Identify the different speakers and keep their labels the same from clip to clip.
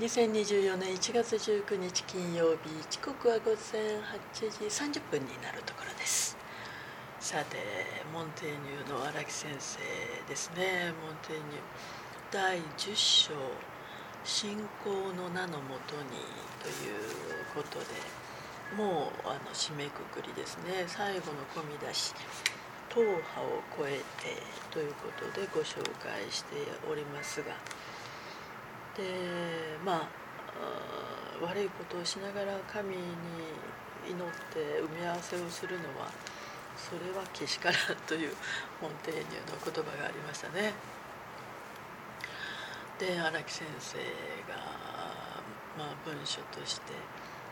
Speaker 1: 2024年1月19日金曜日、時刻は午前8時30分になるところです。さて、モンテーニュの荒木先生ですね。モンテーニュ第10章信仰の名のもとにということで、もう締めくくりですね。最後の込み出し、党派を超えてということでご紹介しておりますが、で悪いことをしながら神に祈って埋め合わせをするのは、それはけしからんというモンテーニュの言葉がありましたね。で、荒木先生が、文書として、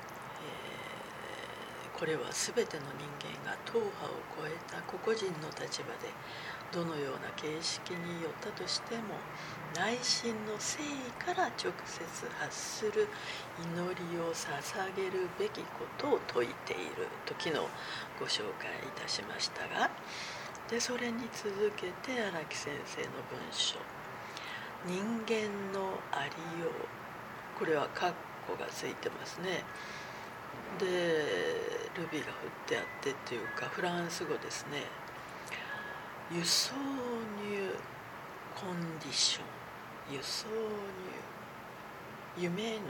Speaker 1: これは全ての人間が党派を超えた個々人の立場でどのような形式によったとしても、内心の誠意から直接発する祈りを捧げるべきことを説いていると昨日ご紹介いたしましたが、でそれに続けて荒木先生の文章、人間のありよう、これは括弧がついてますね。でルビが振ってあってというか、フランス語ですね。輸送入コンディション、輸送入、夢ぬ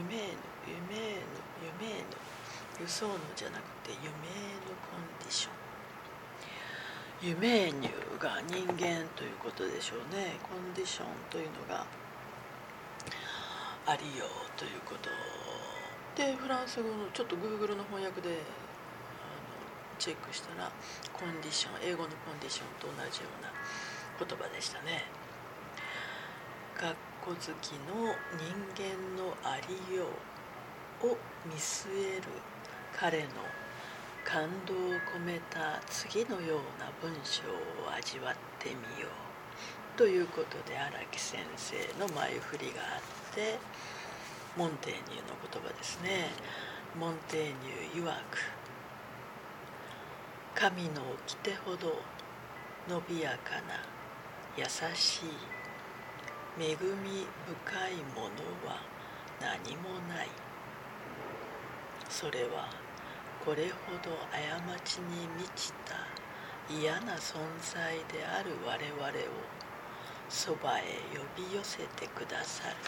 Speaker 1: 輸送のじゃなくて夢ぬコンディション、夢入が人間ということでしょうね。コンディションというのがありようということで、フランス語のちょっと Google の翻訳でチェックしたら、コンディション、英語のコンディションと同じような言葉でしたね。括弧付きの人間のありようを見据える彼の感動を込めた次のような文章を味わってみようということで、荒木先生の前振りがあって、モンテーニュの言葉ですね。モンテーニュ曰く、神の掟ほど伸びやかな優しい恵み深いものは何もない。それはこれほど過ちに満ちた嫌な存在である我々をそばへ呼び寄せてくださる。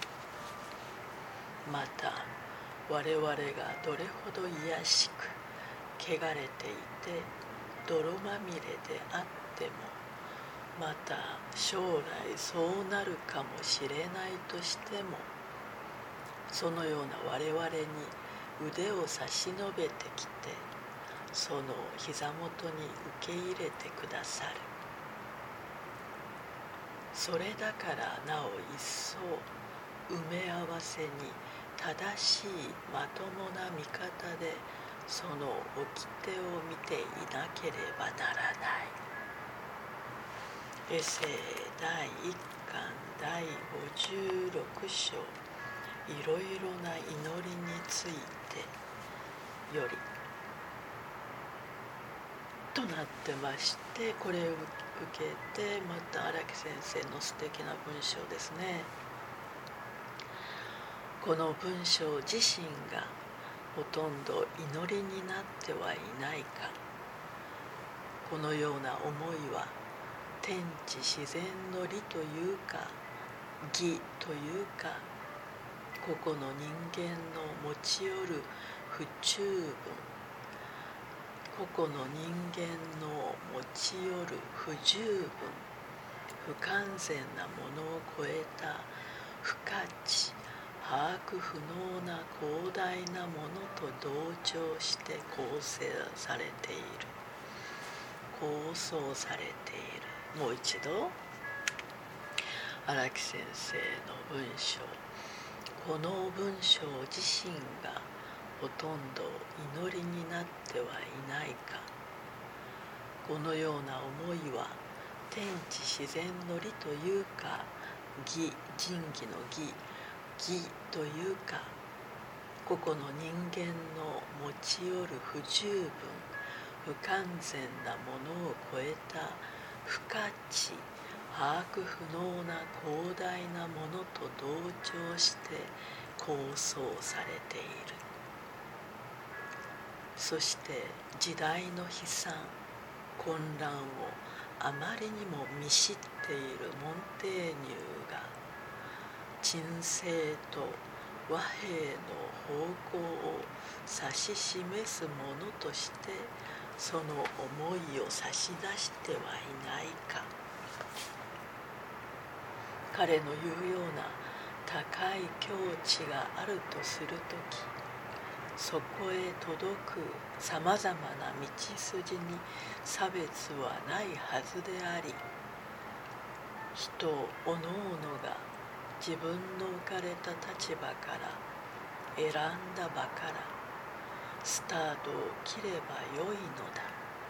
Speaker 1: また我々がどれほど卑しく汚れていて泥まみれであっても、また将来そうなるかもしれないとしても、そのような我々に腕を差し伸べてきて、その膝元に受け入れてくださる。それだからなお一層埋め合わせに正しいまともな見方でその掟を見ていなければならない。エセ第1巻第56章、いろいろな祈りについてよりとなってまして、これを受けてまた荒木先生の素敵な文章ですね。この文章自身がほとんど祈りになってはいないか。このような思いは天地自然の理というか義というか、個々の人間の持ち寄る不十分、個々の人間の持ち寄る不十分、不完全なものを超えた不価値、把握不能な広大なものと同調して構成されている。もう一度、荒木先生の文章、この文章自身がほとんど祈りになってはいないか。このような思いは天地自然の理というか義、仁義の義というか、個々の人間の持ち寄る不十分、不完全なものを超えた不価値、把握不能な広大なものと同調して構想されている。そして時代の悲惨混乱をあまりにも見知っているモンテーニューが鎮静と和平の方向を指し示すものとしてその思いを差し出してはいないか。彼の言うような高い境地があるとするとき、そこへ届くさまざまな道筋に差別はないはずであり、人おのおのが自分の置かれた立場から選んだ場からスタートを切ればよいのだ。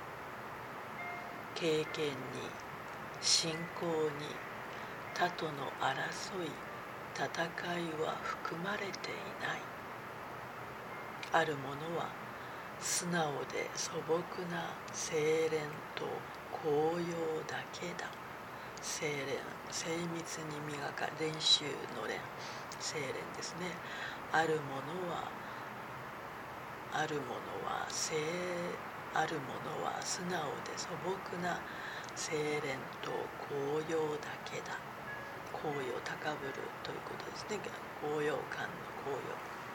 Speaker 1: 経験に信仰に他との争い戦いは含まれていない。あるものは素直で素朴な清廉と高揚だけだ。清廉、精密に磨かれ練習の練、清廉ですね。あるものは素直で素朴な清廉と高揚だけだ。高揚高ぶるということですね。高揚感の高揚。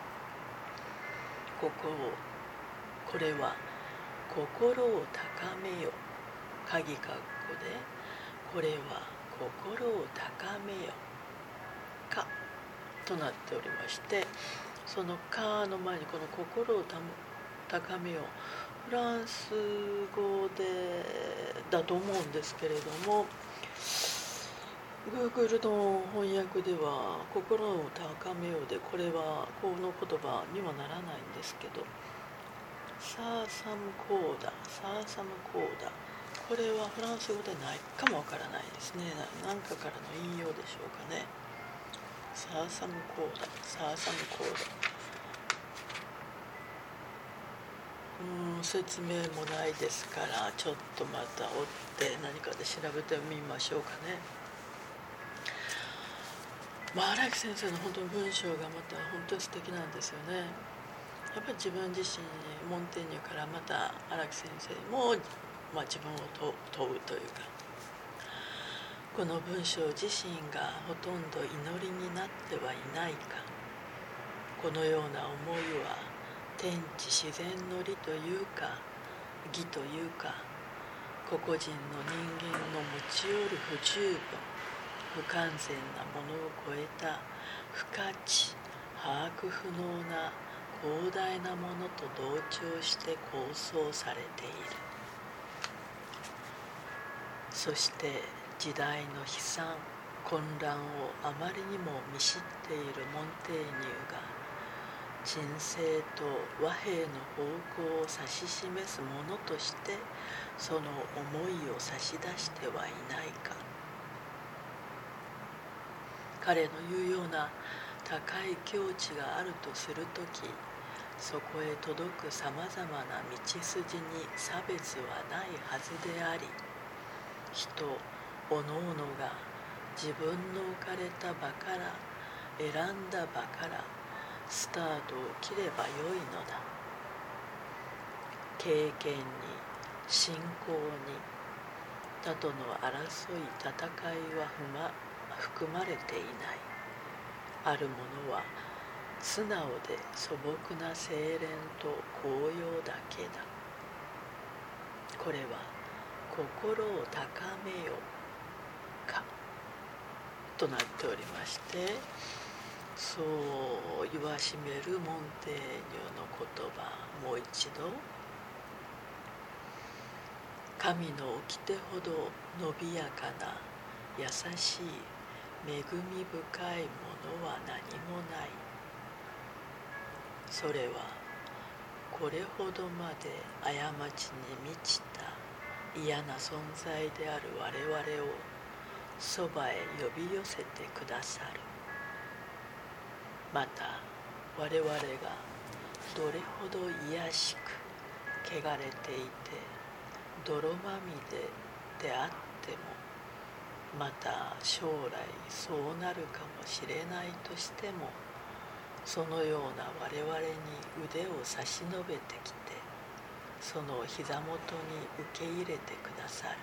Speaker 1: これは心を高めよ、鍵括弧でこれは心を高めよかとなっておりまして、そのかの前にこの心を高めよ、フランス語でだと思うんですけれども、Google の翻訳では心を高めようで、これはこの言葉にはならないんですけど、サーサムコーダ、これはフランス語でないかもわからないですね。何かからの引用でしょうかね。サーサムコーダ、説明もないですから、ちょっとまた追って何かで調べてみましょうかね。荒木先生の本当に文章がまた本当に素敵なんですよね。やっぱり自分自身にモンテーニュからまた荒木先生も、自分を問うというか、この文章自身がほとんど祈りになってはいないか。このような思いは天地自然の理というか義というか、個々人の人間の持ち寄る不十分不完全なものを超えた不可知把握不能な広大なものと同調して構想されている。そして時代の悲惨混乱をあまりにも見知っているモンテーニューが鎮静と和平の方向を指し示すものとしてその思いを差し出してはいないか。彼の言うような高い境地があるとするとき、そこへ届くさまざまな道筋に差別はないはずであり、人おのおのが自分の置かれた場から選んだ場からスタートを切ればよいのだ。経験に信仰に他との争い戦いは含まれていない。あるものは素直で素朴な清廉と高揚だけだ。これは心を高めよかとなっておりまして、そう言わしめるモンテーニュの言葉、もう一度。神の掟ほど伸びやかな優しい恵み深いものは何もない。それはこれほどまで過ちに満ちた嫌な存在である我々をそばへ呼び寄せてくださる。また我々がどれほど卑しく汚れていて泥まみれであってもまた将来そうなるかもしれないとしても、そのような我々に腕を差し伸べてきて、その膝元に受け入れてくださる。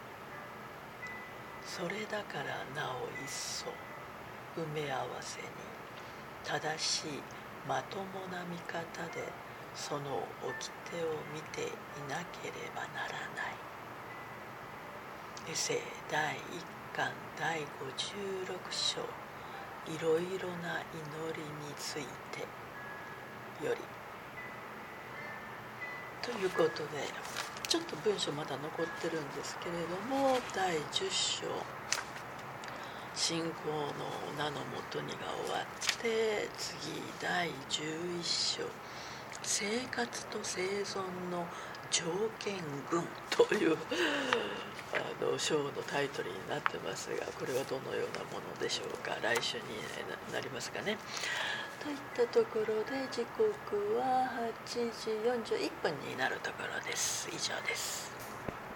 Speaker 1: それだからなお一層埋め合わせに正しいまともな見方でその掟を見ていなければならない。エセ第1巻第56章、いろいろな祈りについてより。ということで、ちょっと文章まだ残ってるんですけれども、第10章信仰の名のもとにが終わって、次第11章生活と生存の条件群という章のタイトルになってますが、これはどのようなものでしょうか。来週になりますかね。といったところで、時刻は8時41分になるところです。以上です。